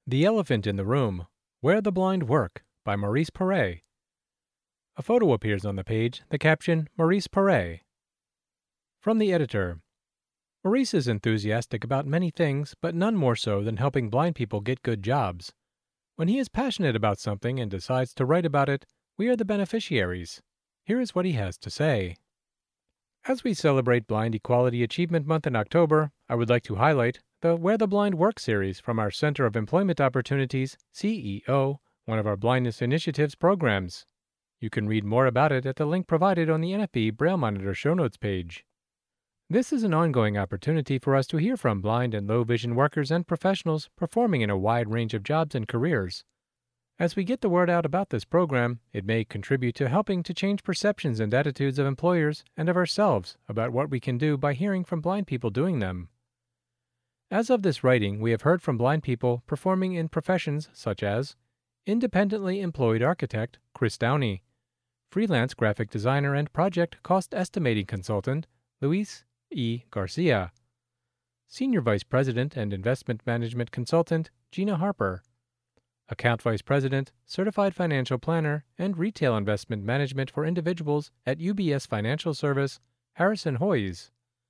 The Elephant in the Room, Where the Blind Work by Maurice Paré. A photo appears on the page, the caption, Maurice Paré. From the editor. Maurice is enthusiastic about many things, but none more so than helping blind people get good jobs. When he is passionate about something and decides to write about it, we are the beneficiaries. Here is what he has to say. As we celebrate Blind Equality Achievement Month in October, I would like to highlight the Where the Blind Work series from our Center of Employment Opportunities, CEO, one of our Blindness Initiatives programs. You can read more about it at the link provided on the NFB Braille Monitor show notes page. This is an ongoing opportunity for us to hear from blind and low vision workers and professionals performing in a wide range of jobs and careers. As we get the word out about this program, it may contribute to helping to change perceptions and attitudes of employers and of ourselves about what we can do by hearing from blind people doing them. As of this writing, we have heard from blind people performing in professions such as independently employed architect Chris Downey, freelance graphic designer and project cost estimating consultant Luis E. Garcia, senior vice president and investment management consultant Gina Harper, account vice president, certified financial planner, and retail investment management for individuals at UBS Financial Service Harrison Hoyes,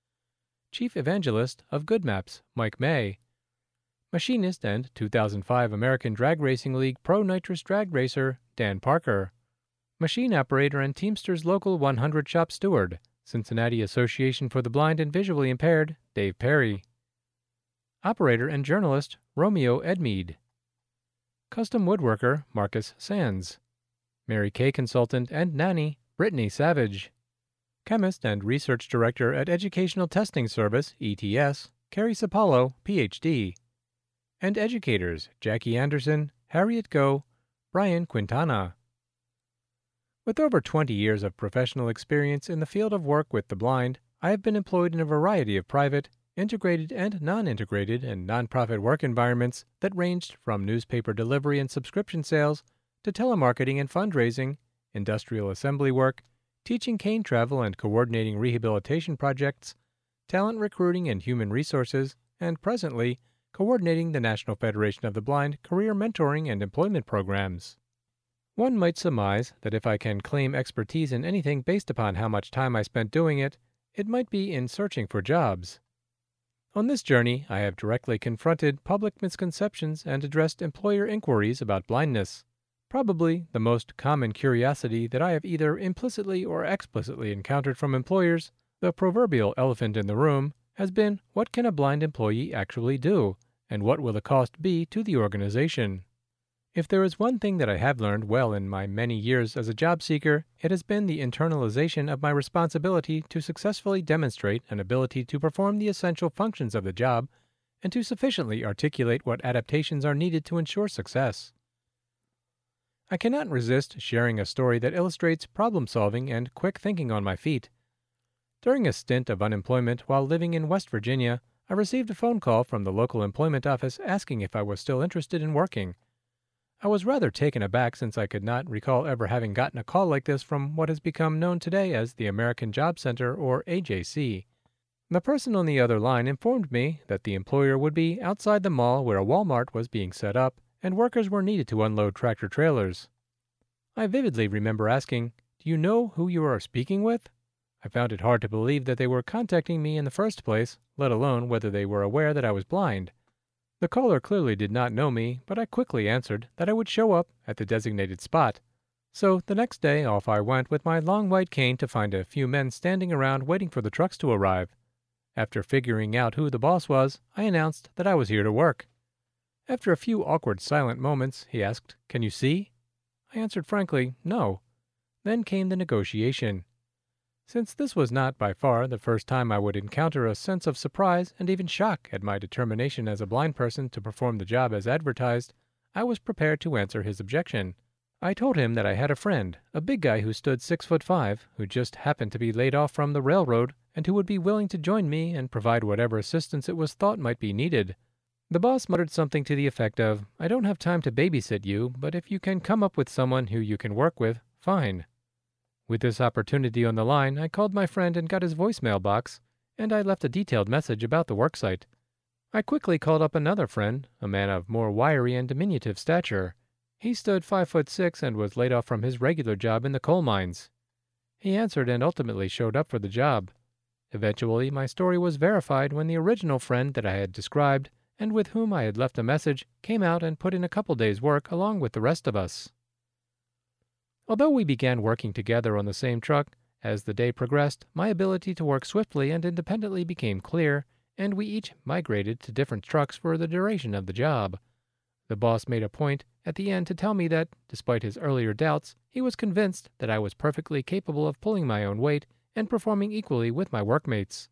chief evangelist of GoodMaps Mike May, machinist and 2005 American Drag Racing League Pro Nitrous Drag Racer Dan Parker, machine operator and Teamsters Local 100 shop steward Cincinnati Association for the Blind and Visually Impaired Dave Perry, operator and journalist Romeo Edmead, custom woodworker Marcus Sands, Mary Kay consultant and nanny Brittany Savage, chemist and research director at Educational Testing Service, ETS, Carrie Sapalo, Ph.D., and educators Jackie Anderson, Harriet Go, Brian Quintana. With over 20 years of professional experience in the field of work with the blind, I have been employed in a variety of private, integrated and non-integrated and nonprofit work environments that ranged from newspaper delivery and subscription sales to telemarketing and fundraising, industrial assembly work, teaching cane travel and coordinating rehabilitation projects, talent recruiting and human resources, and presently, coordinating the National Federation of the Blind career mentoring and employment programs. One might surmise that if I can claim expertise in anything based upon how much time I spent doing it, it might be in searching for jobs. On this journey, I have directly confronted public misconceptions and addressed employer inquiries about blindness. Probably the most common curiosity that I have either implicitly or explicitly encountered from employers, the proverbial elephant in the room, has been what can a blind employee actually do, and what will the cost be to the organization? If there is one thing that I have learned well in my many years as a job seeker, it has been the internalization of my responsibility to successfully demonstrate an ability to perform the essential functions of the job and to sufficiently articulate what adaptations are needed to ensure success. I cannot resist sharing a story that illustrates problem-solving and quick thinking on my feet. During a stint of unemployment while living in West Virginia, I received a phone call from the local employment office asking if I was still interested in working. I was rather taken aback since I could not recall ever having gotten a call like this from what has become known today as the American Job Center, or AJC. The person on the other line informed me that the employer would be outside the mall where a Walmart was being set up, and workers were needed to unload tractor-trailers. I vividly remember asking, "Do you know who you are speaking with?" I found it hard to believe that they were contacting me in the first place, let alone whether they were aware that I was blind. The caller clearly did not know me, but I quickly answered that I would show up at the designated spot. So the next day off I went with my long white cane to find a few men standing around waiting for the trucks to arrive. After figuring out who the boss was, I announced that I was here to work. After a few awkward silent moments, he asked, "Can you see?" I answered frankly, "No." Then came the negotiation. Since this was not by far the first time I would encounter a sense of surprise and even shock at my determination as a blind person to perform the job as advertised, I was prepared to answer his objection. I told him that I had a friend, a big guy who stood 6'5", who just happened to be laid off from the railroad, and who would be willing to join me and provide whatever assistance it was thought might be needed. The boss muttered something to the effect of, "I don't have time to babysit you, but if you can come up with someone who you can work with, fine." With this opportunity on the line, I called my friend and got his voicemail box, and I left a detailed message about the worksite. I quickly called up another friend, a man of more wiry and diminutive stature. He stood 5'6" and was laid off from his regular job in the coal mines. He answered and ultimately showed up for the job. Eventually, my story was verified when the original friend that I had described and with whom I had left a message came out and put in a couple days' work along with the rest of us. Although we began working together on the same truck, as the day progressed, my ability to work swiftly and independently became clear, and we each migrated to different trucks for the duration of the job. The boss made a point at the end to tell me that, despite his earlier doubts, he was convinced that I was perfectly capable of pulling my own weight and performing equally with my workmates.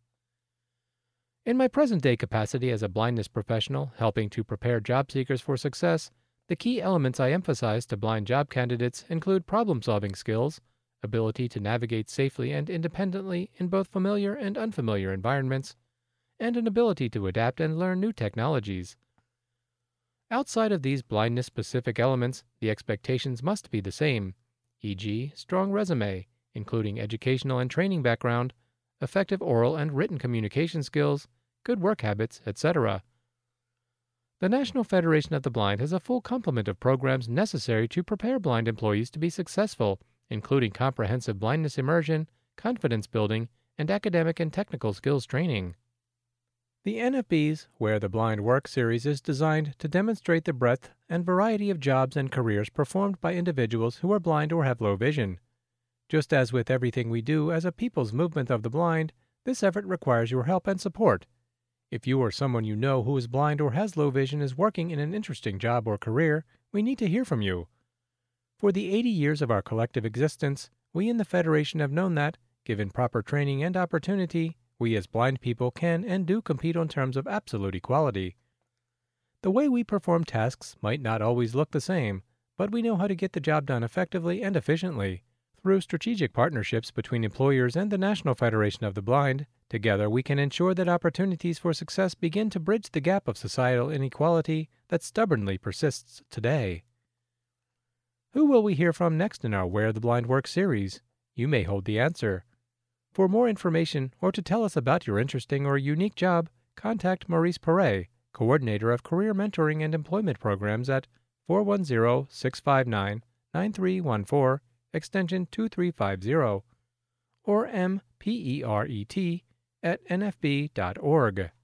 In my present-day capacity as a blindness professional helping to prepare job seekers for success, the key elements I emphasize to blind job candidates include problem-solving skills, ability to navigate safely and independently in both familiar and unfamiliar environments, and an ability to adapt and learn new technologies. Outside of these blindness-specific elements, the expectations must be the same, e.g., strong resume, including educational and training background, effective oral and written communication skills, good work habits, etc. The National Federation of the Blind has a full complement of programs necessary to prepare blind employees to be successful, including comprehensive blindness immersion, confidence building, and academic and technical skills training. The NFB's Where the Blind Work series is designed to demonstrate the breadth and variety of jobs and careers performed by individuals who are blind or have low vision. Just as with everything we do as a people's movement of the blind, this effort requires your help and support. If you or someone you know who is blind or has low vision is working in an interesting job or career, we need to hear from you. For the 80 years of our collective existence, we in the Federation have known that, given proper training and opportunity, we as blind people can and do compete on terms of absolute equality. The way we perform tasks might not always look the same, but we know how to get the job done effectively and efficiently. Through strategic partnerships between employers and the National Federation of the Blind, together we can ensure that opportunities for success begin to bridge the gap of societal inequality that stubbornly persists today. Who will we hear from next in our Where the Blind Work series? You may hold the answer. For more information or to tell us about your interesting or unique job, contact Maurice Perret, Coordinator of Career Mentoring and Employment Programs at 410-659-9314, extension 2350, or mperet@nfb.org.